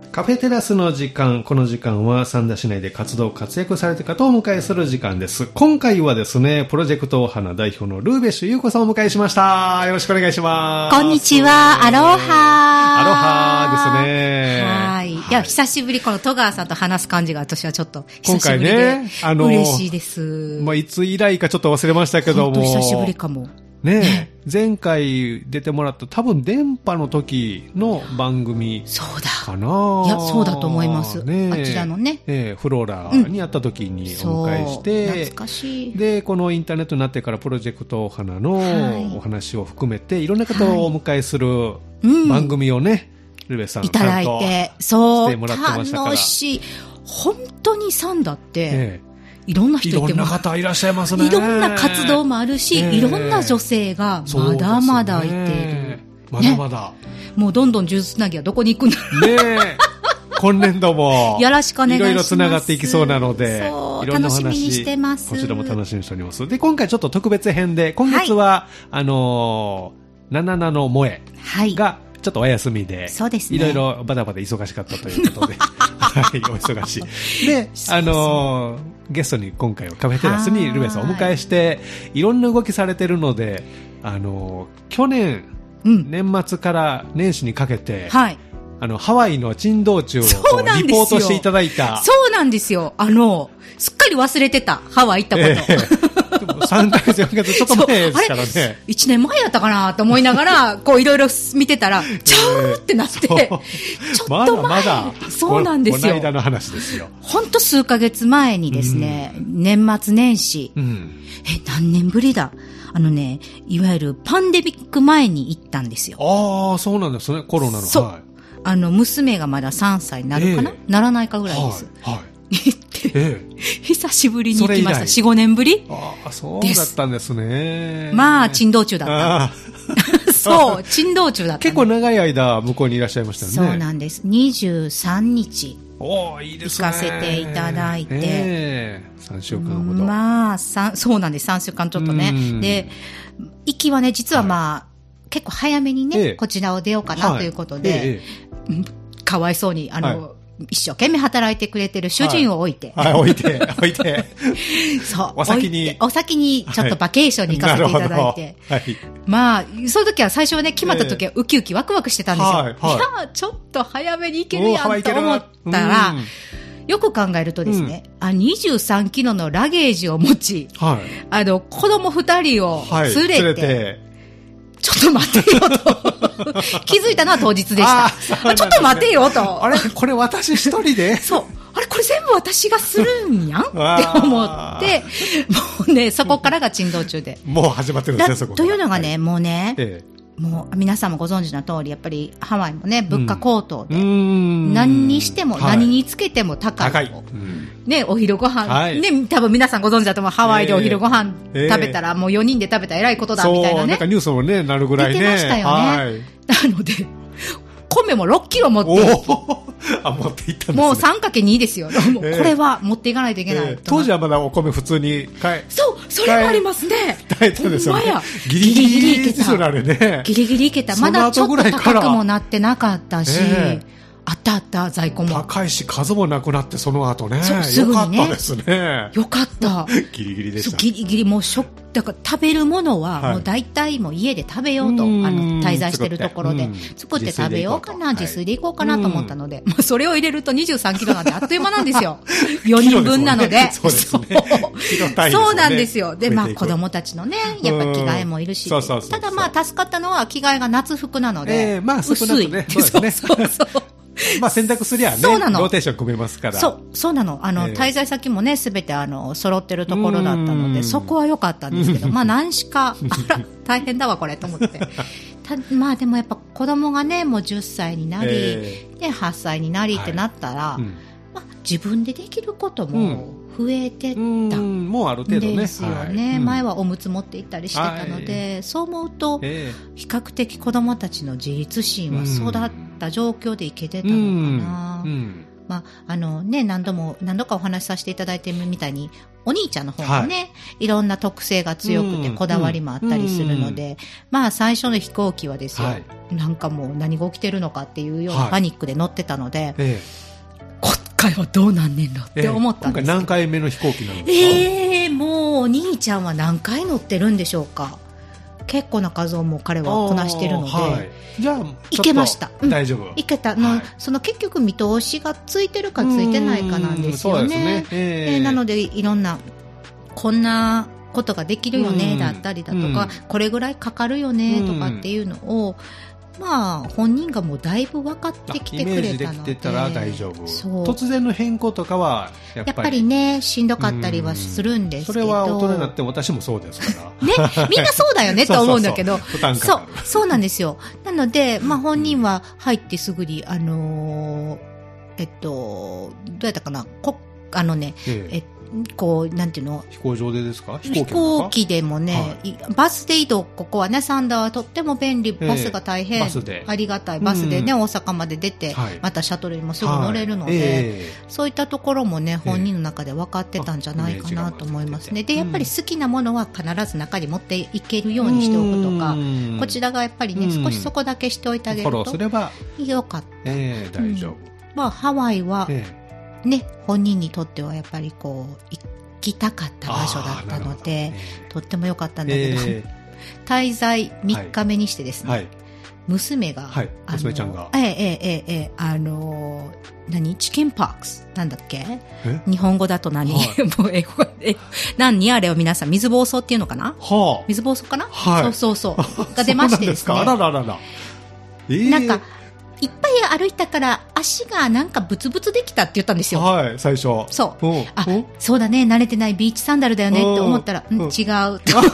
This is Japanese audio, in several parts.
カフェテラスの時間。この時間は三田市内で活動活躍されている方をお迎えする時間です。今回はですね、プロジェクトお花代表のルーベッシュ優子さんをお迎えしました。よろしくお願いします。 こんにちは。アロハ。 アロハですね。 はい。いや、久しぶり、この戸川さんと話す感じが私はちょっと久しぶりで嬉しいです。 まあ、いつ以来かちょっと忘れましたけども。 本当久しぶりかも。 ねえ、前回出てもらった多分電波の時の番組かな。 いや、そうだと思います。 ね、 あちらのね、 フローラにやった時にお迎えして、 懐かしい。 で、このインターネットになってからプロジェクトお花のお話を含めて、いろんな方をお迎えする番組をね、ルベさんいただいて、そう、 してもらってましたから。 楽しい。本当にサンダって、いろんな人いてもいろんな方いらっしゃいますね。 いろんな活動もあるし、いろんな女性がまだまだいている。 まだまだ。 もうどんどん呪術つなぎはどこに行くんだろう。 ねえ。今年度もよろしくお願いします。 いろいろつながっていきそうなので、 そう、 いろんな話楽しみにしてます。 こちらも楽しみにしております。で、今回ちょっと特別編で、今月は、ナナナの萌えが、ちょっとお休みで、 そうですね。 いろいろバタバタ忙しかったということで、はい、お忙しい。で、ゲストに今回はカフェテラスにルベさんをお迎えして、いろんな動きされてるので、去年、年末から年始にかけて、はい。ハワイの珍道中をリポートしていただいた。 そうなんですよ。すっかり忘れてた。ハワイ行ったこと。 3ヶ月、4ヶ月、ちょっと前ですからね。 1年前やったかなと思いながら、こういろいろ見てたら、ちゃうってなって、ちょっと前。 まだ。 そうなんですよ。 この間の話ですよ。 ほんと数ヶ月前にですね、年末年始。何年ぶりだ。いわゆるパンデミック前に行ったんですよ。 ああ、そうなんですね、コロナの。 そう。娘がまだ3歳になるかな、ならないかぐらいです。はい。行って、久しぶりに行きました。4、5年ぶり。 ああ、そうだったんですね。 まあ、珍道中だった。そう、珍道中だった。 結構長い間、向こうにいらっしゃいましたよね。 そうなんです。23日。 おー、いいですね。 行かせていただいて。 3週間ほど。 まあ、そうなんです。3週間ちょっとね。で、行きはね、実はまあ、結構早めにね、こちらを出ようかなということで、かわいそうに、一生懸命働いてくれてる主人を置いて。 はい、置いて。 そう。 お先にちょっとバケーションに行かせていただいて。はい。まあ、その時は最初はね、決まった時はウキウキワクワクしてたんですよ。いや、ちょっと早めに行けるやんと思ったら、よく考えるとですね、23キロのラゲージを持ち、子供2人を連れて、ちょっと待てよと。気づいたのは当日でした。ちょっと待てよと。 あれこれ私一人でそう。あれこれ全部私がするんやんって思って、もうね、そこからが珍道中で。 もう始まってるんですよ、そこ。 というのがね、もうね、もう皆さんもご存知の通り、やっぱりハワイもね、物価高騰で、何にしても、何につけても高い。ね、お昼ご飯、ね、多分皆さんご存知だと思う。ハワイでお昼ご飯食べたら、もう4人で食べたら偉いことだみたいなね。 なんかニュースもね、なるぐらいね。 出てましたよね。なので、米も6キロ持って持っていったんですね。もう 3×2 ですよ。これは持っていかないといけない。 当時はまだお米普通にそう、それもありますね。 炊いたんですよね。ギリギリいけた。 ギリギリいけた。まだちょっと高くもなってなかったし、あった在庫も高いし数もなくなってその後ね。 すぐにね。 よかったですね。 よかった。 ギリギリでした。 ギリギリもうだから食べるものはもう大体もう家で食べようと、滞在してるところで作って食べようかな、自炊で行こうかなと思ったので、それを入れると23キロなんてあっという間なんですよ。4人分なので。 そうですね。 そうなんですよ。で、まあ子供たちのね、やっぱ着替えもいるし。ただまあ助かったのは着替えが夏服なので、薄い。 そうですね。まあ選択すりゃね、ローテーション組めますから。 そうなの。滞在先もね、すべて揃ってるところだったので、そこは良かったんですけど、まあ何しか、大変だわこれと思って。まあでもやっぱ子供がね、もう10歳になり、で、8歳になりってなったら、まあ自分でできることも増えてったもうある程度ね。 ですよね。前はおむつ持って行ったりしてたので、そう思うと、比較的子供たちの自立心は育った状況でいけてたのかな。まあね、何度かお話しさせていただいてるみたいに、 お兄ちゃんの方がね、いろんな特性が強くてこだわりもあったりするので、まあ最初の飛行機はですよ、なんかもう何が起きてるのかっていうようなパニックで乗ってたので、今回はどうなんねんのって思ったんですけど。 今回何回目の飛行機なんですか？ もうお兄ちゃんは何回乗ってるんでしょうか。結構な数をもう彼はこなしてるので、 じゃあ行けました。 大丈夫。 行けたの、その結局見通しがついてるかついてないかなんですよね。なのでいろんなこんなことができるよねだったりだとか、これぐらいかかるよねとかっていうのを、まあ本人がもうだいぶ分かってきてくれたので、イメージできてたら大丈夫。 突然の変更とかはやっぱりねしんどかったりはするんですけど、 それは大人になって私もそうですからね、みんなそうだよねと思うんだけど、そうなんですよ。なのでまあ本人は入ってすぐにどうやったかな、こうなんていうの、 飛行場でですか？ 飛行機でもね、バスで移動、ここはねサンダーはとっても便利、バスが大変ありがたい、バスでね、大阪まで出て、またシャトルにもすぐ乗れるので、そういったところもね本人の中で分かってたんじゃないかなと思いますね。でやっぱり好きなものは必ず中に持っていけるようにしておくとか、こちらがやっぱりね少しそこだけしておいてあげるとよかった。 大丈夫。 まあハワイはね、本人にとってはやっぱりこう行きたかった場所だったので、とっても良かったんだけど、滞在3日目にしてですね、娘が、 娘ちゃんがチキンパックスなんだっけ、日本語だと何、もう英語何あれを皆さん水疱瘡っていうのかな、水疱瘡かな、そうが出ましてですね、なんかいっぱい歩いたから足がなんかブツブツできたって言ったんですよ。 最初。 そう。そうだね、慣れてないビーチサンダルだよねって思ったら、違うって思って。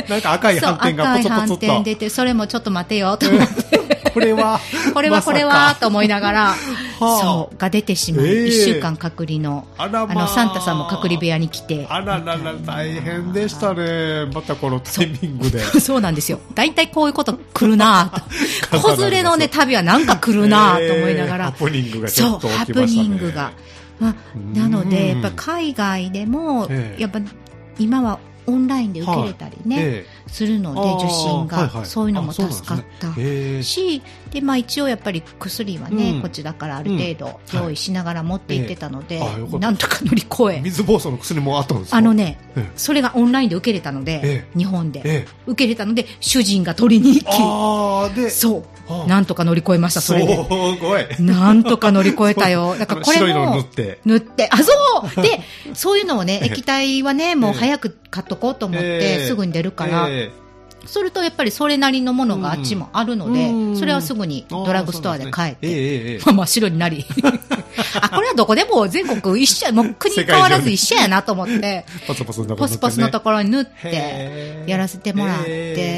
なんか赤い斑点がポツポツと。赤い斑点出て、それもちょっと待てよと思って。 これはと思いながら、そうが出てしまい、1週間隔離の、サンタさんも隔離部屋に来て。 大変でしたね。またこのタイミングで。 そうなんですよ。大体こういうこと来るなと。子連れのね、旅はなんか来るなと思いながら。 ハプニングがちょっと起きましたね。 ハプニングが。なので、やっぱ海外でも、やっぱ今は、オンラインで受けれたりね、するので受診が、そういうのも助かったし、でまあ一応やっぱり薬はね、こちらからある程度用意しながら持って行ってたので、なんとか乗り越え、 水疱瘡の薬もあったんですか？ それがオンラインで受けれたので、日本で受けれたので主人が取りに行き、そうなんとか乗り越えました。それで、すごい、なんとか乗り越えたよ。だからこれも塗って、そうで、そういうのをね、液体はね、もう早く買っとこうと思ってすぐに出るから。それとやっぱりそれなりのものがあっちもあるので、それはすぐにドラッグストアで買えて、真っ白になり、これはどこでも全国一緒、もう国変わらず一緒やなと思って、ポスポスのところに塗ってやらせてもらって、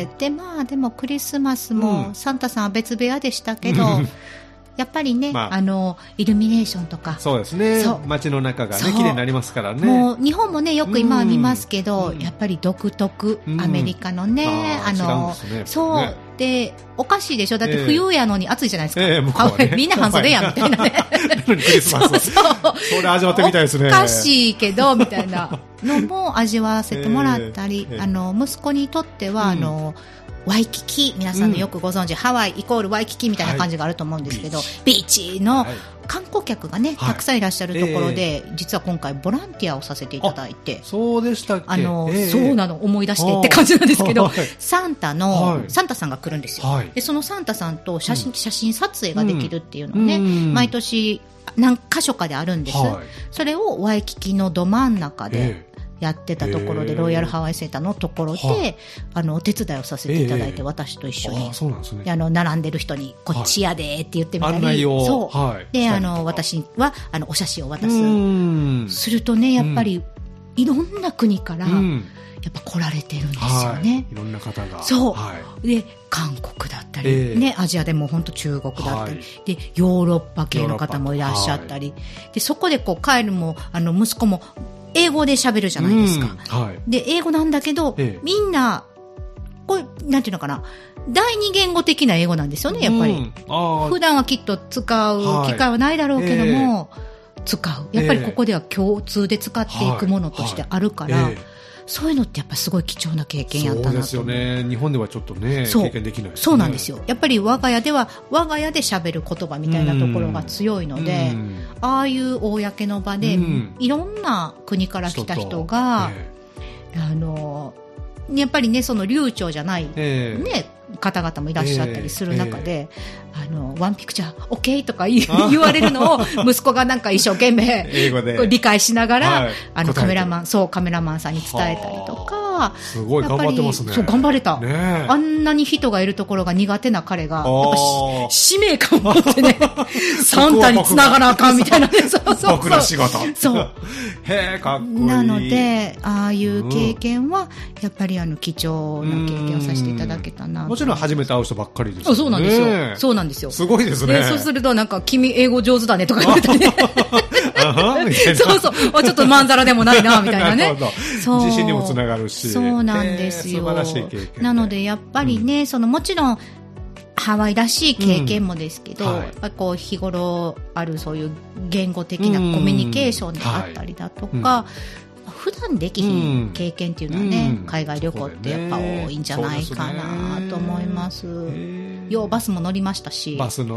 でまあでもクリスマスもサンタさんは別部屋でしたけど、やっぱりね、イルミネーションとか、 そうですね、街の中がね綺麗になりますからね。 もう日本もねよく今は見ますけど、やっぱり独特、アメリカのね、そうでおかしいでしょ、だって冬やのに暑いじゃないですか、みんな半袖やみたいなね。 クリスマス、それ味わってみたいですね。 おかしいけどみたいなのも味わわせてもらったり、息子にとってはワイキキ、皆さんのよくご存知、ハワイイコールワイキキみたいな感じがあると思うんですけど、ビーチの観光客がね、たくさんいらっしゃるところで、実は今回ボランティアをさせていただいて、 そうでしたっけ？ そうなの、思い出してって感じなんですけど、サンタさんが来るんですよ。でそのサンタさんと写真撮影ができるっていうのをね、毎年何箇所かであるんです。それをワイキキのど真ん中でやってたところで、ロイヤルハワイセンターのところで、お手伝いをさせていただいて、私と一緒に、並んでる人にこっちやでって言ってみたり、そうで私はお写真を渡す、するとね、やっぱりいろんな国からやっぱ来られてるんですよね。 いろんな方が、 そうで韓国だったり、ね、アジアでも本当中国だったり、でヨーロッパ系の方もいらっしゃったり、でそこでこう帰るも息子も英語で喋るじゃないですか。で英語なんだけど、みんなこれなんていうのかな、第二言語的な英語なんですよね、やっぱり。普段はきっと使う機会はないだろうけども、 使う。やっぱりここでは共通で使っていくものとしてあるから、そういうのってやっぱすごい貴重な経験やったなと。そうですよね。日本ではちょっとね、経験できないですね。 そうなんですよ。やっぱり我が家では我が家で喋る言葉みたいなところが強いので、ああいう公の場で、いろんな国から来た人が、やっぱりね、その流暢じゃない、ね、方々もいらっしゃったりする中で、ワンピクチャー OK とか言われるのを息子がなんか一生懸命英語で理解しながら、カメラマンさんに伝えたりとか、 すごい頑張ってますね。 そう、頑張れた。あんなに人がいるところが苦手な彼が、やっぱ使命感を持ってね、サンタに繋がなあかんみたいなね、 僕の仕事。 そう。 へー、かっこいい。 なので、ああいう経験は、やっぱり貴重な経験をさせていただけたな。 もちろん初めて会う人ばっかりですよね。 そうなんですよ。そうなんですよ。 すごいですね。 そうするとなんか君英語上手だねとか言われたりね。そうそう。ちょっとまんざらでもないなみたいなね。 自信にもつながるし。 そうなんですよ。 素晴らしい経験。 なのでやっぱりね、もちろんハワイらしい経験もですけど、やっぱこう日頃あるそういう言語的なコミュニケーションであったりだとか、普段できひん経験っていうのはね、海外旅行ってやっぱ多いんじゃないかなと思います。ようバスも乗りましたし。 バス乗って。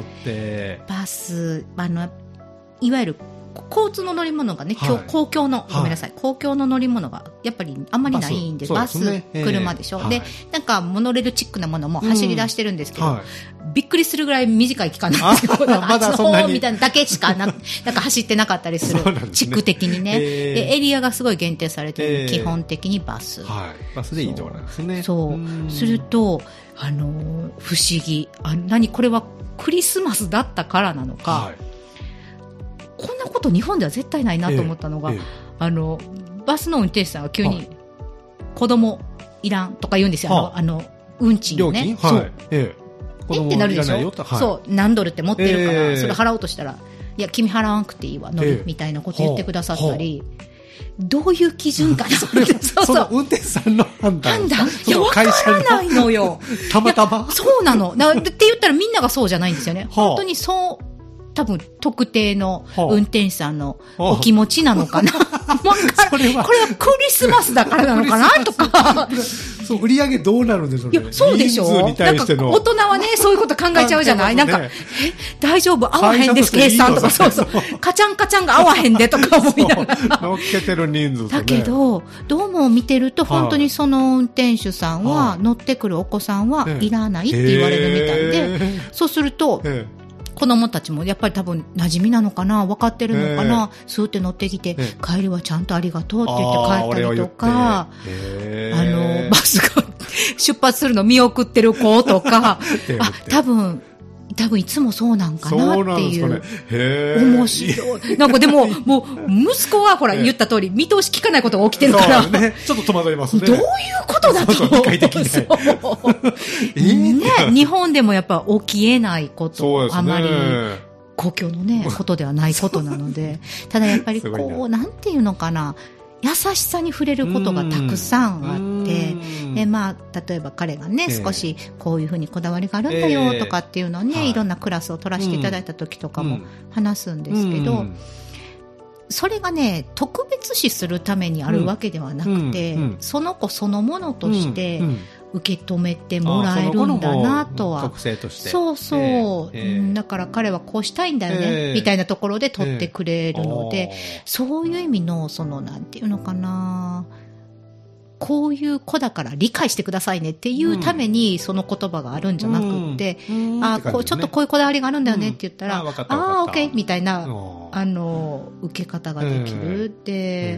いわゆる交通の乗り物がね、公共の、ごめんなさい、公共の乗り物がやっぱりあんまりないんで、バス、車でしょ。で、なんかモノレールチックなものも走り出してるんですけど、びっくりするぐらい短い期間なんですよ。あっちの方みたいなだけしかなんか走ってなかったりする。地区的にね。で、エリアがすごい限定されてる、基本的にバス。 バスでいいところなんですね。 そう。すると、不思議。これはクリスマスだったからなのか、こんなこと日本では絶対ないなと思ったのが、バスの運転手さんが急に子供いらんとか言うんですよ。運賃をね。そう。ってなるでしょ。そう。何ドルって持ってるから、それ払おうとしたら、いや、君払わんくていいわ、乗るみたいなこと言ってくださったり、どういう基準かな。 その運転手さんの判断。 いや、わからないのよ。 たまたまそうなの。って言ったらみんながそうじゃないんですよね。本当にそう。多分特定の運転手さんのお気持ちなのかな。これはクリスマスだからなのかなとか。 そう、売り上げどうなるんでしょうね。 いや、そうでしょ。なんか大人はね、そういうこと考えちゃうじゃない。なんか、大丈夫、合わへんです、計算とか、そうそう。カチャンカチャンが合わへんでとか思いながら。 乗っけてる人数だけど、どうも見てると、本当にその運転手さんは、乗ってくるお子さんはいらないって言われるみたいで、そうすると、子供たちもやっぱり多分馴染みなのかな、分かってるのかな、スーって乗ってきて、帰りはちゃんとありがとうって言って帰ったりとか、バスが出発するの見送ってる子とか、多分いつもそうなんかなっていう。面白い。なんかでも、もう、息子はほら言った通り、見通し聞かないことが起きてるから。 ね、ちょっと戸惑いますね。 どういうことだと。 理解的に。 ね、日本でもやっぱ起きえないこと、あまり公共のね、ことではないことなので。ただやっぱりこう、なんていうのかな。優しさに触れることがたくさんあって、で、まあ、例えば彼がね、少しこういうふうにこだわりがあるんだよとかっていうのをね、いろんなクラスを取らせていただいた時とかも話すんですけど、それがね、特別視するためにあるわけではなくて、その子そのものとして受け止めてもらえるんだなとは。 特性として。 そうそう。だから彼はこうしたいんだよね、みたいなところで取ってくれるので、そういう意味の、なんていうのかな、こういう子だから理解してくださいねっていうためにその言葉があるんじゃなくって、ちょっとこういうこだわりがあるんだよねって言ったら、OK みたいな、受け方ができるって、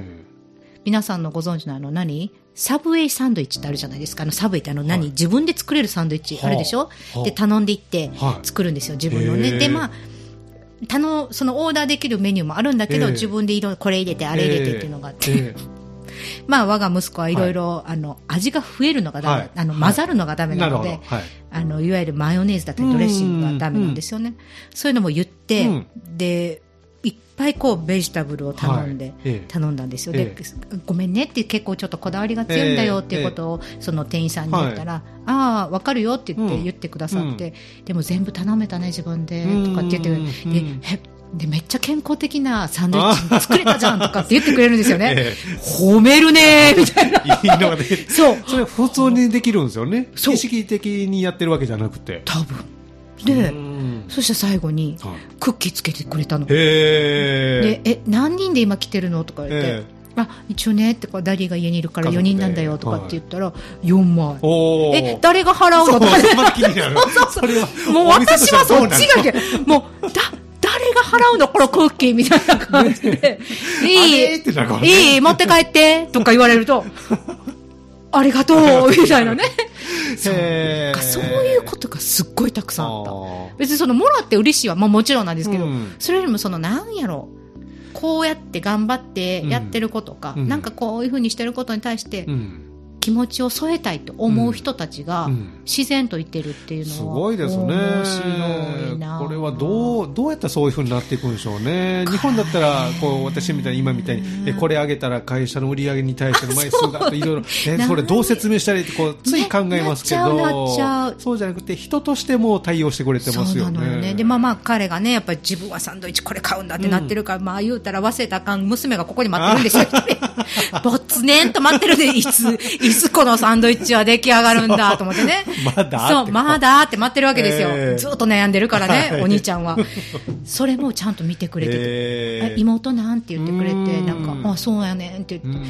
皆さんのご存知のサブウェイサンドイッチってあるじゃないですか。サブウェイって自分で作れるサンドイッチあるでしょ。で、頼んでいって作るんですよ、自分のね。で、まあ、そのオーダーできるメニューもあるんだけど、自分でこれ入れて、あれ入れてっていうのがあって。まあ、我が息子はいろいろ、味が増えるのがダメ、混ざるのがダメなので、いわゆるマヨネーズだったりドレッシングがダメなんですよね。そういうのも言って、で、いっぱいこうベジタブルを頼んだんですよ。で、ごめんねって結構ちょっとこだわりが強いんだよっていうことをその店員さんに言ったら、ああわかるよって言ってくださって、でも全部頼めたね自分でとかって言って、 でめっちゃ健康的なサンドイッチ作れたじゃんとかって言ってくれるんですよね。褒めるねーみたいな。 いいのがね。そう。それ普通にできるんですよね。意識的にやってるわけじゃなくて。 多分。で、そして最後にクッキーつけてくれたの。で、何人で今来てるのとか言って。一応ねってダディが家にいるから4人なんだよとかって言ったら4枚。誰が払うのとか。もう私はそっちがもう誰が払うのこのクッキーみたいな感じでいい持って帰ってとか言われるとありがとうみたいなね。そういうことがすっごいたくさんあった。別にそのもらって嬉しいはもちろんなんですけど、それよりもそのなんやろこうやって頑張ってやってることか、なんかこういうふうにしてることに対して気持ちを添えたいと思う人たちが自然といてるっていうのはすごいですね。面白いな。これはどうやったらそういうふうになっていくんでしょうね。日本だったらこう私みたいに今みたいにこれ上げたら会社の売り上げに対しての枚数がいろいろそれどう説明したらいいってこうつい考えますけど、そうじゃなくて人としても対応してくれてますよね。そうなのよね。で彼がねやっぱり自分はサンドイッチこれ買うんだってなってるから、言うたら忘れたらあかん娘がここに待ってるんですよ。ぼつねんと待ってるでいつこのサンドイッチは出来上がるんだと思ってね。まだって待ってるわけですよ。ずっと悩んでるからね、お兄ちゃんは。それもちゃんと見てくれてて、妹なんて言ってくれて、なんか、そうやねんって言って、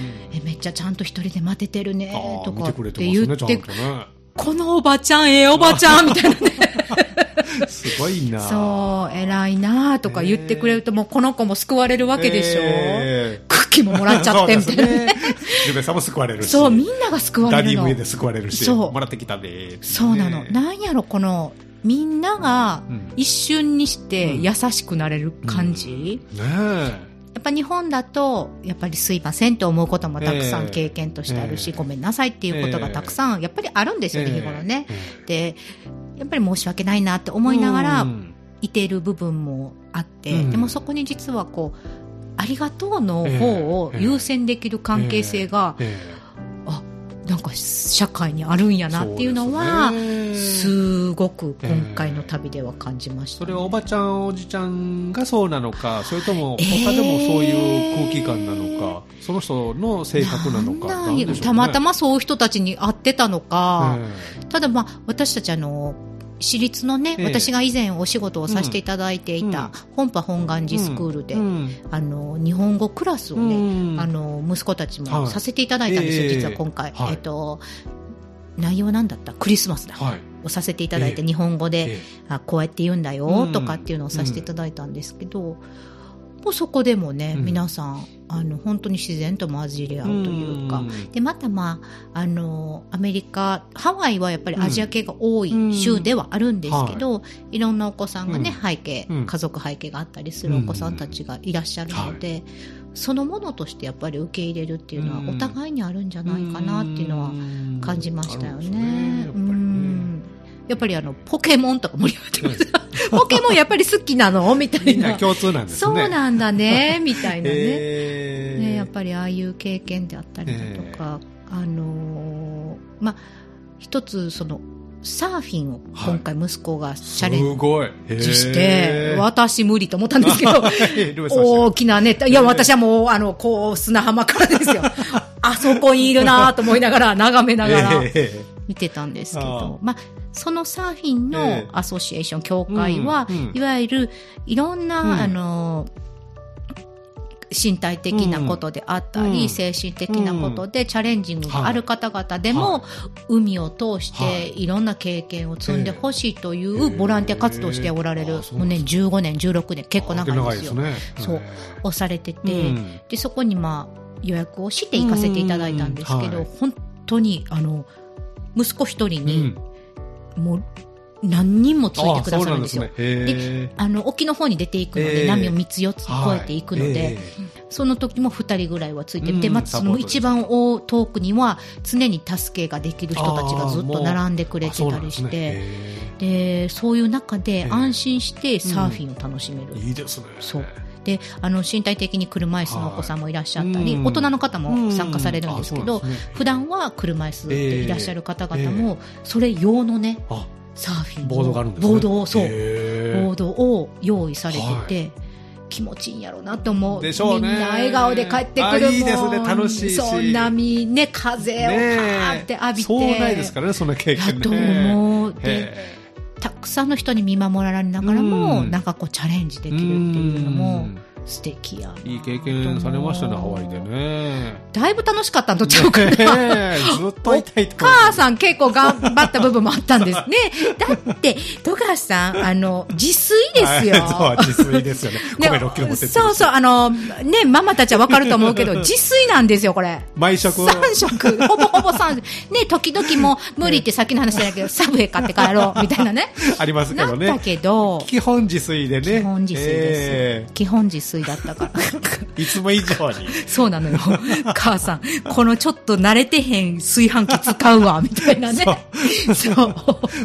めっちゃちゃんと一人で待ててるねとかって言って、このおばちゃん、おばちゃんみたいなね。 すごいな。 そう、偉いなとか言ってくれると、もうこの子も救われるわけでしょ。クッキーももらっちゃってみたいなね。 ルベさんも救われるし。 そう、みんなが救われるの。 ダディも家で救われるし、もらってきたね。 そうなの。なんやろ、この、みんなが一瞬にして優しくなれる感じ。やっぱ日本だとやっぱりすいませんと思うこともたくさん経験としてあるし、ごめんなさいっていうことがたくさんやっぱりあるんですよね、日頃ね。でやっぱり申し訳ないなって思いながらいている部分もあって、でもそこに実はこうありがとうの方を優先できる関係性が、なんか社会にあるんやなっていうのはすごく今回の旅では感じました、ね。 それはおばちゃんおじちゃんがそうなのか、それとも他でもそういう空気感なのか、その人の性格なのか、なんでしょうね。 たまたまそういう人たちに会ってたのか、ただ私たち私立のね、私が以前お仕事をさせていただいていた本波本願寺スクールで、日本語クラスをね、息子たちもさせていただいたんですよ、実は今回。内容なんだったクリスマスだ、をさせていただいて、日本語で、こうやって言うんだよとかっていうのをさせていただいたんですけど、もうそこでもね、皆さん本当に自然と混じり合うというか、でまたアメリカハワイはやっぱりアジア系が多い州ではあるんですけど、いろんなお子さんがね、背景、家族背景があったりするお子さんたちがいらっしゃるので、そのものとしてやっぱり受け入れるっていうのはお互いにあるんじゃないかなっていうのは感じましたよね。やっぱりポケモンとか盛り上がってますポケモンやっぱり好きなのみたいな。 みんな共通なんですね。 そうなんだねみたいなね。やっぱりああいう経験であったりだとか、一つそのサーフィンを今回息子がチャレンジして、私無理と思ったんですけど大きなね、いや私はもうこう砂浜からですよあそこにいるなと思いながら眺めながら見てたんですけど、そのサーフィンのアソシエーション協会は、いわゆるいろんな、身体的なことであったり、精神的なことでチャレンジングがある方々でも、海を通していろんな経験を積んでほしいというボランティア活動をしておられる、もうね15年16年結構長いですよ。そうをされてて、でそこに予約をして行かせていただいたんですけど、本当に息子一人に、もう何人もついてくださるんですよ。で、沖の方に出ていくので、波を3つ4つ越えていくので、その時も2人ぐらいはついてて、その一番遠くには常に助けができる人たちがずっと並んでくれてたりして、でそういう中で安心してサーフィンを楽しめる。 いいですね。 そうで身体的に車椅子のお子さんもいらっしゃったり、大人の方も参加されるんですけど、普段は車椅子でいらっしゃる方々もそれ用のね、サーフィンのボードを用意されてて、 気持ちいいんやろうなと思う。 でしょうね。 みんな笑顔で帰ってくる。 いいですね、楽しいし。 そう、波ね、風をパーって浴びて。 そうないですからね、そんな経験ね。 だと思う。で、たくさんの人に見守られながらも、なんかこうチャレンジできるっていうのも、素敵やな。 いい経験されましたね、ハワイでね。 だいぶ楽しかったんとちゃうかな。 ずっといたいと。 お母さん結構頑張った部分もあったんですね。だって、戸川さん、自炊ですよ。 そう、自炊ですよね。米6キロ持ってって。 そうそう、ね、ママたちはわかると思うけど、自炊なんですよ、これ。 毎食 3食。ほぼほぼ3食。ね、時々も無理ってさっきの話じゃないけど、サブウェイ買って帰ろう、みたいなね。 ありますけどね。 だけど、 基本自炊でね。 基本自炊です。基本自炊だったから。 いつも以上に。 そうなのよ。母さん、このちょっと慣れてへん炊飯器使うわ、みたいなね。そう。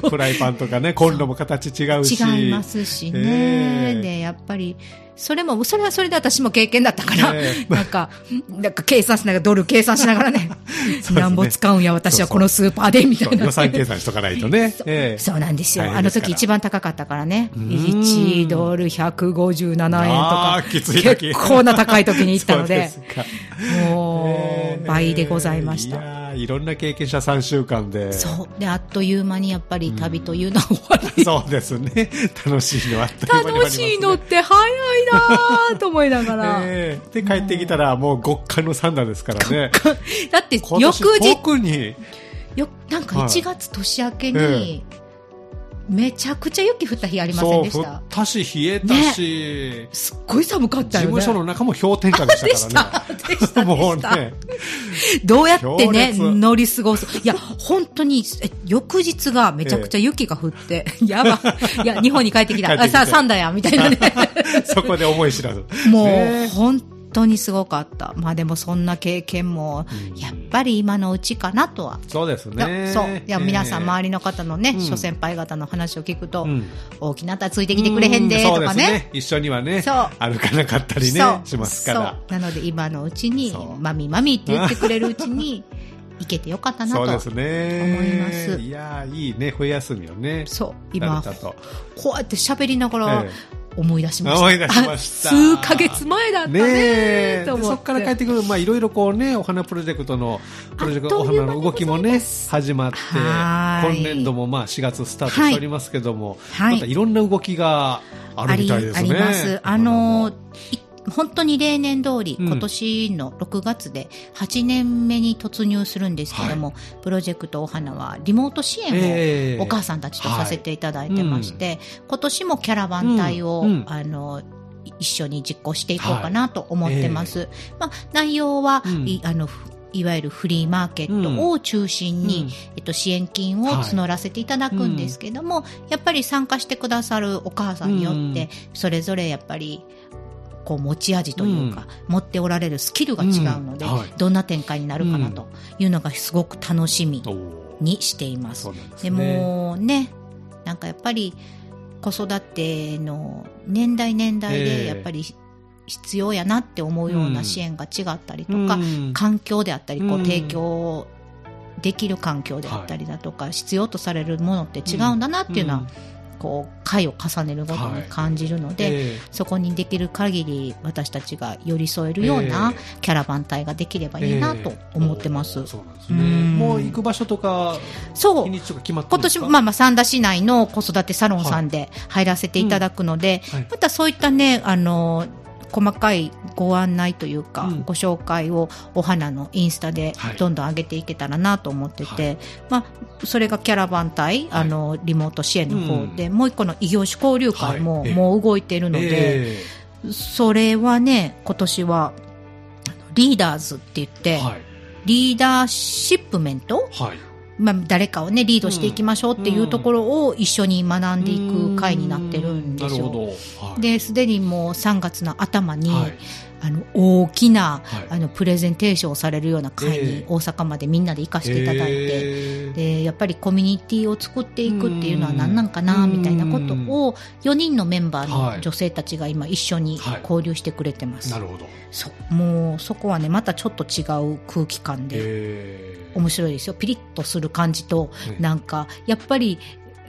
フライパンとかね、コンロも形違うし。 違いますしね。で、やっぱり、それはそれで私も経験だったから、なんか計算しながら、ドル計算しながらね、なんぼ使うんや、私はこのスーパーで、みたいな。 予算計算しとかないとね。 そうなんですよ。あの時一番高かったからね。1ドル157円とか、結構な高い時に行ったので、もう、倍でございました。 いろんな経験者3週間で。 そう。で、あっという間にやっぱり旅というのは終わり。 そうですね。楽しいのあっという間に終わりますね。 楽しいのって早いなと思いながら。 で、帰ってきたらもう極寒のサンダですからね。 だって、翌日。 特に。 なんか1月年明けに、めちゃくちゃ雪降った日ありませんでした？ そう、降ったし、冷えたし、 すっごい寒かったよね。 事務所の中も氷点下でしたからね。 でした。もうね。どうやってね、乗り過ごす。いや、本当に、翌日がめちゃくちゃ雪が降って、やば。いや、日本に帰ってきた。さあ、サンダや、みたいなね。 そこで思い知らず。 もう、本当にすごかった。まあでもそんな経験も、やっぱり今のうちかなとは。 そうですね。 そう。いや、皆さん周りの方のね、諸先輩方の話を聞くと、大きなったらついてきてくれへんで、とかね。 一緒にはね、歩かなかったりね、しますから。 なので今のうちに、マミマミって言ってくれるうちに、行けてよかったなと思います。 そうですね。いやいいね、冬休みをね。 そう、今、こうやって喋りながら、思い出しました。 思い出しました。 数ヶ月前だったね。 そこから帰ってくる、まあいろいろこうね、お花プロジェクトの、お花の動きもね、始まって、今年度もまあ4月スタートしておりますけども、またいろんな動きがあるみたいですね。 あります。本当に例年通り、今年の6月で8年目に突入するんですけども、プロジェクトお花はリモート支援をお母さんたちとさせていただいてまして、今年もキャラバン隊を、一緒に実行していこうかなと思ってます。まあ、内容は、いわゆるフリーマーケットを中心に、支援金を募らせていただくんですけども、やっぱり参加してくださるお母さんによって、それぞれやっぱり、こう持ち味というか、持っておられるスキルが違うので、どんな展開になるかなというのがすごく楽しみにしています。でもね、なんかやっぱり子育ての年代でやっぱり必要やなって思うような支援が違ったりとか、環境であったり、こう提供できる環境であったりだとか、必要とされるものって違うんだなっていうのは、こう回を重ねるごとに感じるので、そこにできる限り私たちが寄り添えるようなキャラバン隊ができればいいなと思ってます。 そうなんですね。もう行く場所とか日にちとか決まってるんですか？ 今年三田市内の子育てサロンさんで入らせていただくので、またそういったね、細かいご案内というか、ご紹介をお花のインスタでどんどん上げていけたらなと思ってて、まあ、それがキャラバン隊、リモート支援の方で、もう一個の異業種交流会ももう動いているので、それはね、今年はリーダーズって言って、リーダーシップメント、まあ、誰かをね、リードしていきましょうっていうところを一緒に学んでいく会になってるんですよ。で、すでにもう3月の頭に、大きな、プレゼンテーションをされるような会に大阪までみんなで行かせていただいて、で、やっぱりコミュニティを作っていくっていうのは何なんかな、みたいなことを4人のメンバーの女性たちが今一緒に交流してくれてます。 なるほど。 もうそこはね、またちょっと違う空気感で面白いですよ。ピリッとする感じと、なんかやっぱり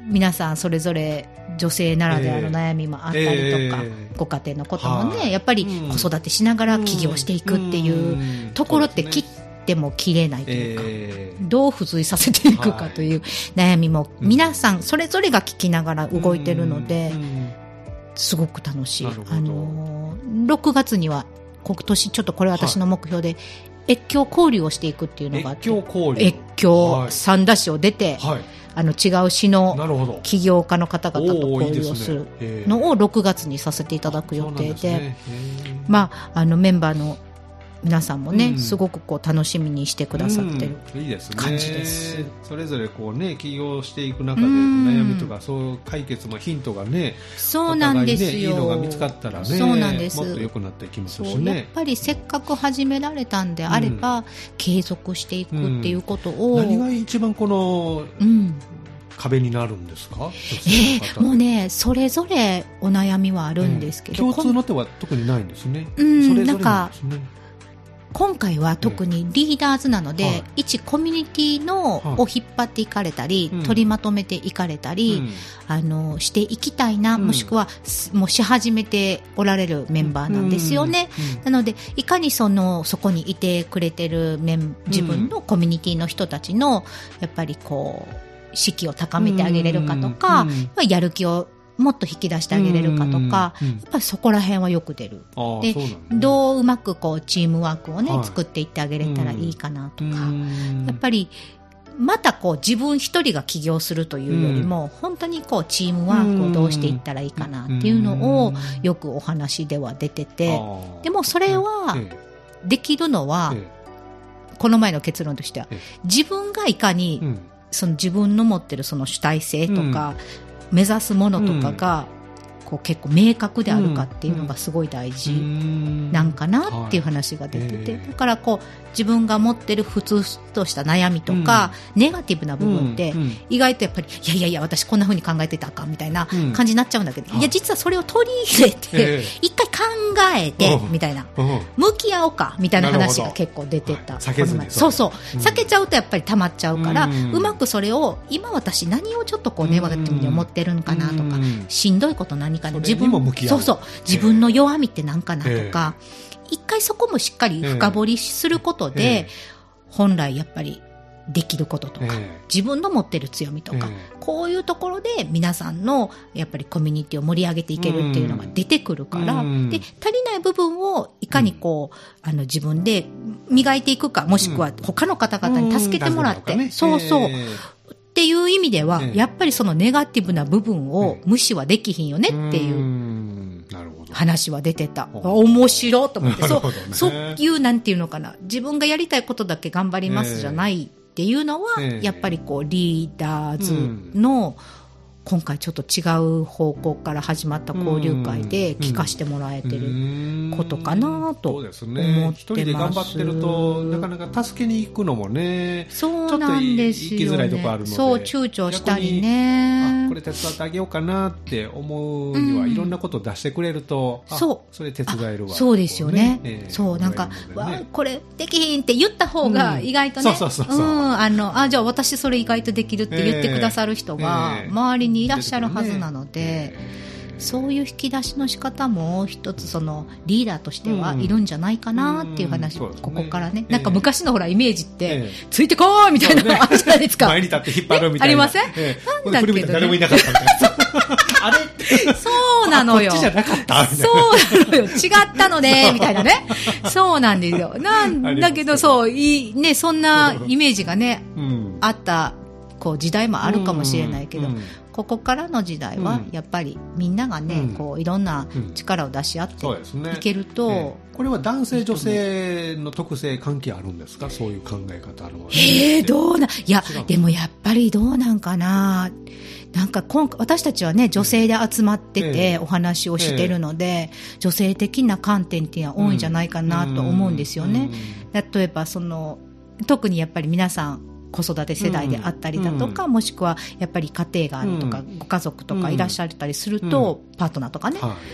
皆さんそれぞれ女性ならではの悩みもあったりとか、ご家庭のこともね、やっぱり子育てしながら起業していくっていうところって切っても切れないというか、どう付随させていくかという悩みも皆さんそれぞれが聞きながら動いてるので、すごく楽しい。6月には今年ちょっとこれ私の目標で、越境交流をしていくっていうのがあって、越境三田市を出て、違う市の起業家の方々と交流をするのを6月にさせていただく予定で、メンバーの皆さんもね、すごくこう楽しみにしてくださってる感じです。 それぞれこうね、起業していく中で悩みとか、そう解決のヒントがね、 そうなんですよ。 いいのが見つかったらね、 そうなんです。 もっと良くなっていきますしね。 やっぱりせっかく始められたんであれば、継続していくっていうことを。 何が一番この、壁になるんですか？ もうね、それぞれお悩みはあるんですけど、 共通の手は特にないんですね。それぞれなんですね。 今回は特にリーダーズなので、一コミュニティを引っ張っていかれたり、取りまとめていかれたり、していきたいな、もしくはもうし始めておられるメンバーなんですよね。なのでいかにそこにいてくれてる自分のコミュニティの人たちのやっぱりこう士気を高めてあげれるかとか、やる気をもっと引き出してあげれるかとか、やっぱりそこら辺はよく出る。で、どううまくこうチームワークをね、作っていってあげれたらいいかなとか、やっぱりまたこう自分一人が起業するというよりも、本当にこうチームワークをどうしていったらいいかなっていうのをよくお話では出てて、でもそれはできるのは、この前の結論としては、自分がいかにその自分の持ってるその主体性とか、目指すものとかがこう結構明確であるかっていうのがすごい大事なんかなっていう話が出てて、だからこう自分が持ってる普通とした悩みとか、ネガティブな部分って意外とやっぱりいや私こんな風に考えてたかみたいな感じになっちゃうんだけど、いや実はそれを取り入れて一回考えてみたいな、向き合おうかみたいな話が結構出てた。 避けずに、 そう避けちゃうとやっぱり溜まっちゃうから、うまくそれを今私何をちょっとこうネガティブに思ってるのかなとか、しんどいこと何かな、自分自分の弱みって何かなとか、一回そこもしっかり深掘りすることで、本来やっぱりできることとか、自分の持ってる強みとか、こういうところで皆さんのやっぱりコミュニティを盛り上げていけるっていうのが出てくるから、で足りない部分をいかにこう、自分で磨いていくか、もしくは他の方々に助けてもらって、っていう意味では、やっぱりそのネガティブな部分を無視はできひんよねっていう話は出てた。面白いと思って、そういうなんていうのかな、自分がやりたいことだけ頑張りますじゃないっていうのは、やっぱりこうリーダーズの今回ちょっと違う方向から始まった交流会で聞かせてもらえてることかなと思ってます。そうですね。一人で頑張ってるとなかなか助けに行くのもね、そうなんですよね。 ちょっと行きづらいとこあるので、 そう躊躇したりね、 これ手伝ってあげようかなって思うには、いろんなことを出してくれると、それ手伝えるわ。 そうですよね。そうなんかこれできひんって言った方が意外とね、じゃあ私それ意外とできるって言ってくださる人が周りにいらっしゃるはずなので、そういう引き出しの仕方も一つそのリーダーとしてはいるんじゃないかなっていう話、ここからね、なんか昔のほらイメージってついてこーみたいなのあるじゃないですか。 前に立って引っ張るみたいな。 ありません？なんだけど誰もいなかったみたいな。あれそうなのよ。 こっちじゃなかったみたいな。 そうなのよ。違ったのねみたいなね。そうなんですよ。なんだけどそうね、そんなイメージがね、あったこう時代もあるかもしれないけど、ここからの時代はやっぱりみんながね、こういろんな力を出し合っていけると、 これは男性女性の特性関係あるんですか？そういう考え方あるのは。 どうな、いやでもやっぱりどうなんかな。なんか私たちはね、女性で集まっててお話をしてるので、女性的な観点っていうのは多いんじゃないかなと思うんですよね。例えば特にやっぱり皆さん子育て世代であったりだとか、もしくはやっぱり家庭があるとか、ご家族とかいらっしゃったりすると、パートナーとかね、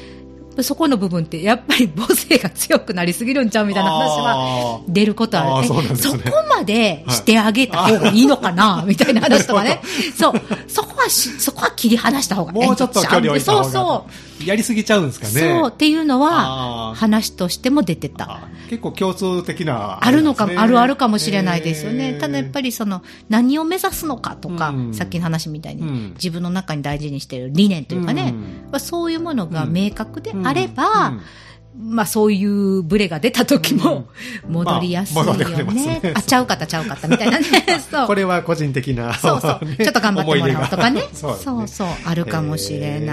そこの部分ってやっぱり母性が強くなりすぎるんちゃうみたいな話は出ることある。そこまでしてあげた方がいいのかなみたいな話とかね。そこは切り離した方がいい。 もうちょっと距離を置いた方が。そうやりすぎちゃうんですかね。 そうっていうのは話としても出てた。 結構共通的な、 あるのかも、あるかもしれないですよね。ただやっぱり何を目指すのかとか、さっきの話みたいに、自分の中に大事にしている理念というかね、そういうものが明確であれば、まあそういうブレが出た時も戻りやすいよね。ちゃうかったみたいなね。 そう。これは個人的な。 そう。ちょっと頑張ってもらおうとかね。そう、あるかもしれない。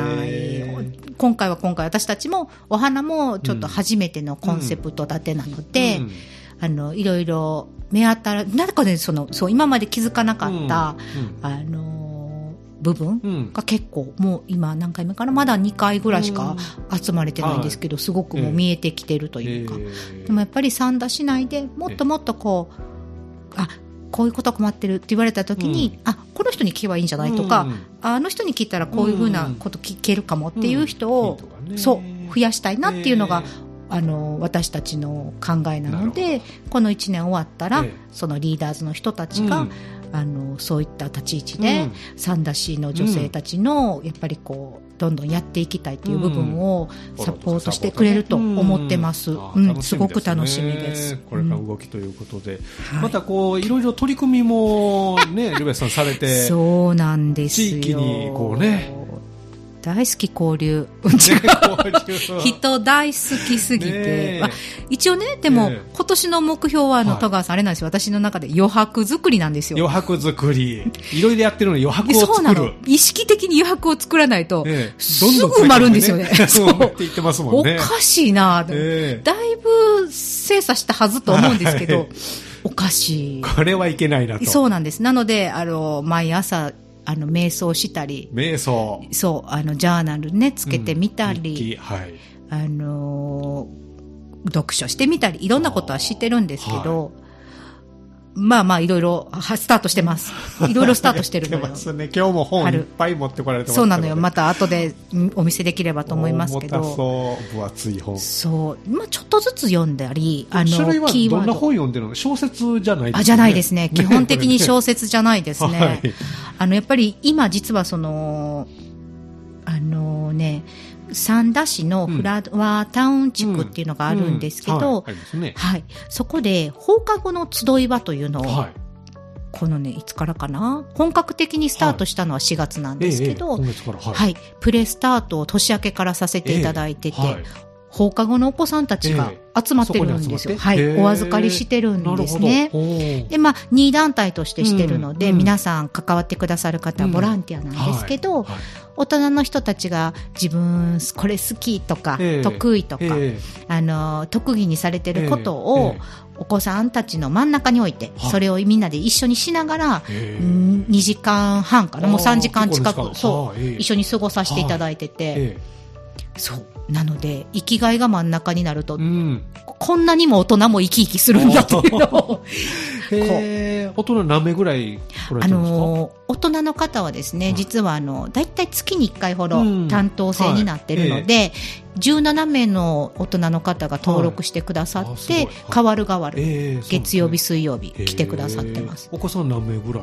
今回私たちもお花もちょっと初めてのコンセプト立てなので、いろいろ目当たら、なんかね、今まで気づかなかった、部分が結構、もう今何回目かな、まだ2回ぐらいしか集まれてないんですけど、すごくもう見えてきてるというか、でもやっぱり三田市内でもっともっとこういうこと困ってるって言われた時に、この人に聞けばいいんじゃないとか、あの人に聞いたらこういうふうなこと聞けるかもっていう人を、増やしたいなっていうのが、私たちの考えなので、この1年終わったら、そのリーダーズの人たちが、そういった立ち位置で、三田市の女性たちのやっぱりどんどんやっていきたいという部分をサポートしてくれると思ってます。すごく楽しみです。 これから動きということで、またいろいろ取り組みもね、ルベさんされて、 そうなんですよ。 地域に大好き交流。人大好きすぎて。一応ね、でも、今年の目標は戸川さん、あれなんですよ。私の中で余白作りなんですよ。 余白作り。いろいろやってるのに余白を作る。そうなの。 意識的に余白を作らないと、すぐ埋まるんですよね。 そうって言ってますもんね。 おかしいな。だいぶ精査したはずと思うんですけど、おかしい。 これはいけないなと。 そうなんです。なので、毎朝、瞑想したり、そう、ジャーナルね、つけてみたり、読書してみたり、いろんなことは知ってるんですけど、まあいろいろスタートしてます。いろいろスタートしてるのよ。 今日も本いっぱい持ってこられてます。 そうなのよ。また後でお見せできればと思いますけど。 分厚い本。 そう。ちょっとずつ読んだり、 種類はどんな本読んでるの？小説じゃないですね。 じゃないですね。基本的に小説じゃないですね。やっぱり今実は三田市のフラワータウン地区っていうのがあるんですけど、そこで放課後の集い場というのを、このね、いつからかな、本格的にスタートしたのは4月なんですけど、プレスタートを年明けからさせていただいてて、放課後のお子さんたちが集まってるんですよ。お預かりしてるんですね。で、2団体としてしてるので、皆さん関わってくださる方はボランティアなんですけど、大人の人たちが自分これ好きとか、得意とか、特技にされてることを、お子さんたちの真ん中に置いて、それをみんなで一緒にしながら、2時間半からもう3時間近く、一緒に過ごさせていただいてて、そうなので生きがいが真ん中になると、こんなにも大人も生き生きするんだっていうのを大人何名ぐらい来られてるんですか？ 大人の方はですね、実はだいたい月に1回ほど担当制になってるので、17名の大人の方が登録してくださって、変わる月曜日水曜日来てくださってます。 お子さん何名ぐらい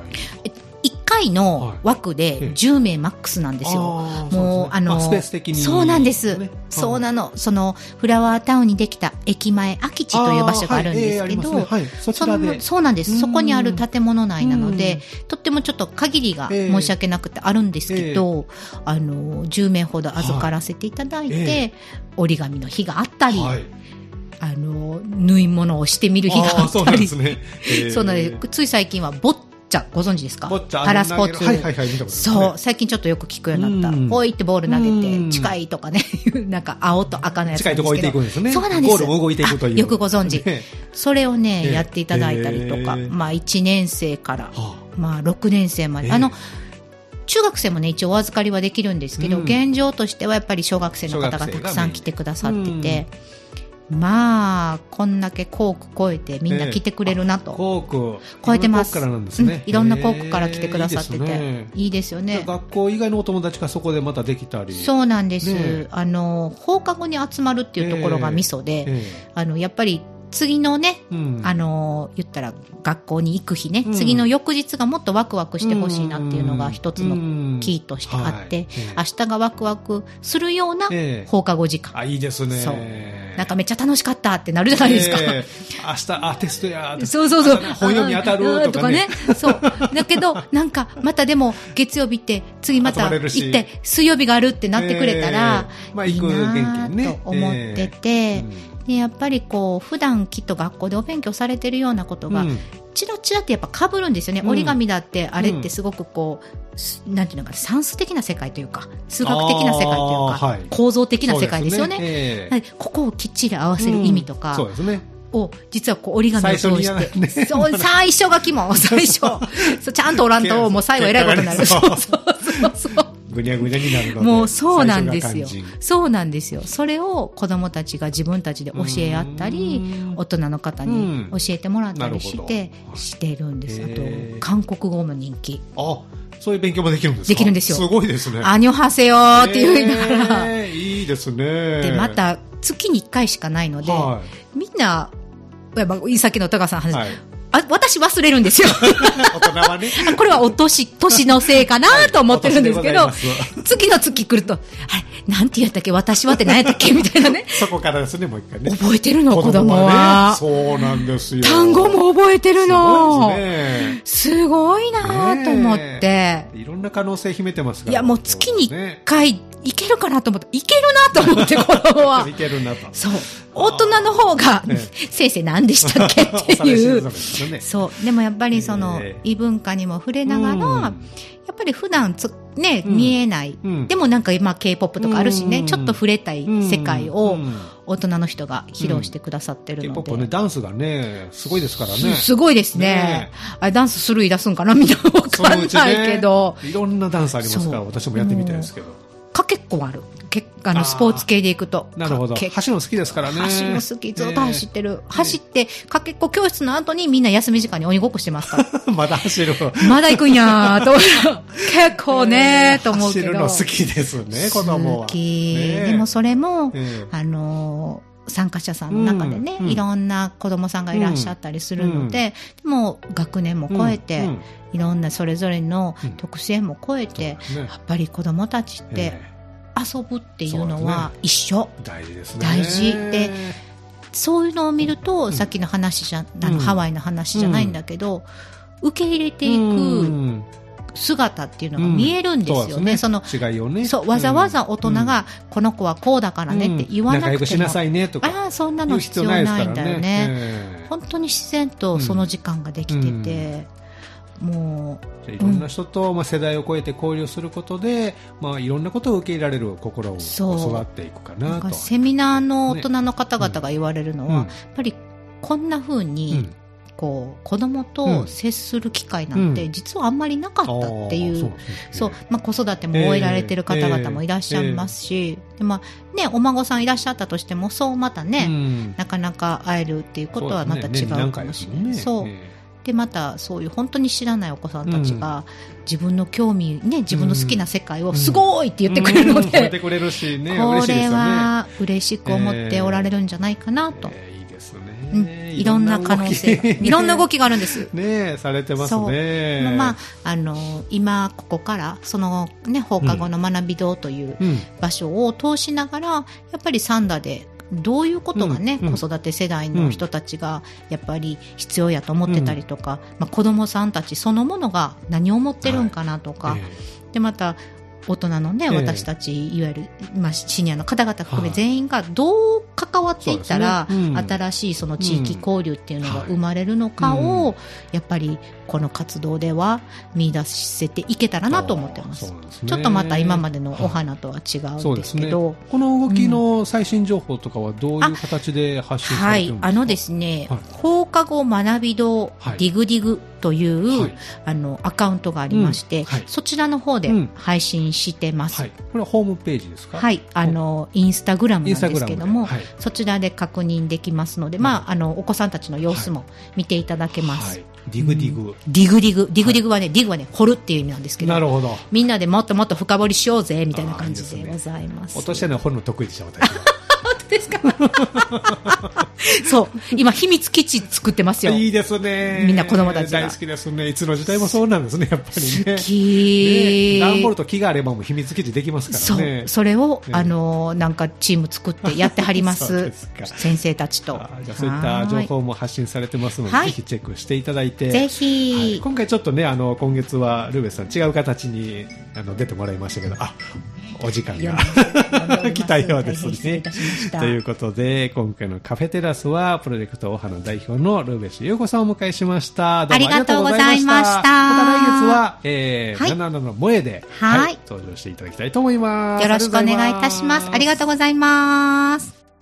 1回の枠で10名マックスなんですよ。もうスペース的に。 そうなんです。そうなの。フラワータウンにできた駅前空き地という場所があるんですけど、そうなんです。そこにある建物内なので、とってもちょっと限りが申し訳なくてあるんですけど、10名ほど預からせていただいて、折り紙の日があったり、縫い物をしてみる日があったり、そうなんです。つい最近はボッご存知ですか？パラスポーツ。そう、最近ちょっとよく聞くようになった。ポイってボール投げて、近いとかね、なんか青と赤のやつなんですけど。近いとこ置いていくんですね。そうなんです。 ゴールも動いていくという。 よくご存知。それをね、やっていただいたりとか、1年生から、6年生まで。中学生もね、一応お預かりはできるんですけど、現状としてはやっぱり小学生の方がたくさん来てくださってて、 まあこんだけ校区超えてみんな来てくれるなと。 校区超えてます。 いろんな校区からなんですね。 いろんな校区から来てくださってて、いいですよね。 学校以外のお友達がそこでまたできたり。 そうなんです。放課後に集まるっていうところがミソで、やっぱり次のね、言ったら学校に行く日ね、次の翌日がもっとワクワクしてほしいなっていうのが一つのキーとしてあって、明日がワクワクするような放課後時間。 いいですね。 そう。なんかめっちゃ楽しかったってなるじゃないですか。 明日、テストやー。 そうそうそう。 本読み当たるとかね。 そう。だけど、なんかまたでも月曜日って次また行って水曜日があるってなってくれたら、いいなと思ってて、でやっぱりこう普段きっと学校でお勉強されてるようなことが、チラチラってやっぱ被るんですよね。折り紙だってあれってすごくこう、なんていうのかな、算数的な世界というか数学的な世界というか、構造的な世界ですよね。ここをきっちり合わせる意味とかを実はこう折り紙を通して、そう最初が肝最初そうちゃんとおらんともう最後えらいことになる。そうそうそうぐにゃぐにゃになるので、 もうそうなんですよ。そうなんですよ。それを子供たちが自分たちで教え合ったり、大人の方に教えてもらったりしてるんです。あと韓国語も人気。 そういう勉強もできるんですか？ できるんですよ。 すごいですね。 アニョハセヨーって言いながら、 いいですね。 でまた月に1回しかないので、みんなさっきの高さん話、私忘れるんですよ。 大人はね。 これは年のせいかなと思ってるんですけど、次の月来ると、あれ、なんて言ったっけ、私はって何やったっけみたいなね。 そこからですね、もう一回ね。 覚えてるの、子供は。 そうなんですよ。 単語も覚えてるの。すごいなと思って。 いろんな可能性秘めてますから。 いや、もう月に1回いけるかなと思って、いけるなと思って、子供は。 いけるなと。 そう。大人の方が、先生何でしたっけっていう。そう。でもやっぱりその、異文化にも触れながら、やっぱり普段見えない。でもなんか今 K-POP とかあるしね、ちょっと触れたい世界を大人の人が披露してくださってるので。 K-POP ね、ダンスがね、すごいですからね。 すごいですね。あれダンスする言い出すんかなみんなわかんないけど。 いろんなダンスありますから、私もやってみたいですけど。 かけっこもある。スポーツ系でいくと。 なるほど。走るの好きですからね。 走るの好き。ずっと走ってる。走って、かけっこ教室の後にみんな休み時間に鬼ごっこしてますから。 まだ走る。 まだ行くんやーと。結構ねーと思うけど。 走るの好きですね、子供は。 好き。でもそれも、参加者さんの中でね、いろんな子供さんがいらっしゃったりするので、でも学年も超えて、いろんなそれぞれの特性も超えて、やっぱり子供たちって、遊ぶっていうのは一緒。 大事ですね。 大事で、そういうのを見ると、さっきの話ハワイの話じゃないんだけど、受け入れていく姿っていうのが見えるんですよね。その違いをね。 そう、わざわざ大人がこの子はこうだからねって言わなくても、 仲良くしなさいねとか、 そんなの必要ないんだよね。本当に自然とその時間ができてて、もういろんな人と世代を超えて交流することで、いろんなことを受け入れられる心を育っていくかなと。 セミナーの大人の方々が言われるのは、やっぱりこんな風に子供と接する機会なんて実はあんまりなかったっていう、子育ても終えられてる方々もいらっしゃいますし、でお孫さんいらっしゃったとしても、そうまたね、なかなか会えるっていうことはまた違うかもしれない。そうでまたそういう本当に知らないお子さんたちが自分の興味ね、自分の好きな世界をすごいって言ってくれるので、これは嬉しく思っておられるんじゃないかなと。いろんな可能性が、いろんな動きがあるんです。 ね、されてますね。 今ここからそのね、放課後の学び堂という場所を通しながら、やっぱりサンダでどういうことがね、子育て世代の人たちがやっぱり必要やと思ってたりとか、子どもさんたちそのものが何を思ってるんかなとか、でまた大人のね、私たちいわゆる、シニアの方々含め全員がどう関わっていったら、新しいその地域交流っていうのが生まれるのかを、やっぱりこの活動では見出せていけたらなと思ってます。ちょっとまた今までのお花とは違うんですけど、 この動きの最新情報とかはどういう形で発信されてるんですか？ ですね、放課後学び堂ディグディグという、はい、アカウントがありまして、はい、そちらの方で配信してます。 はい、これはホームページですか？ はい、インスタグラムなんですけども、はい、そちらで確認できますので、お子さんたちの様子も見ていただけます。はいはい、 ディグディグ。 ディグディグ。ディグディグはね、ディグはね、掘るっていう意味なんですけど。 なるほど。 みんなでもっともっと深掘りしようぜ、みたいな感じでございます。 落としての掘るの得意でしょ、私。 本当ですか？そう。今、秘密基地作ってますよ。 いいですね。 みんな子供たちが。 大好きですね。いつの時代もそうなんですね、やっぱりね。 好き。 段ボールと木があればもう秘密基地できますからね。 そう。それを、なんかチーム作ってやってはります。そうですか。先生たちと。 じゃあそういった情報も発信されてますので、ぜひチェックしていただいて。 ぜひ、 はい。今回ちょっとね、今月はルーベスさん違う形に出てもらいましたけど、お時間が来たようですね。ということで、今回のカフェテラスは、プロジェクトオハの代表のルーベス優子さんをお迎えしました。どうもありがとうございました。また来月は、77の萌えで、登場していただきたいと思います。 よろしくお願いいたします。ありがとうございます。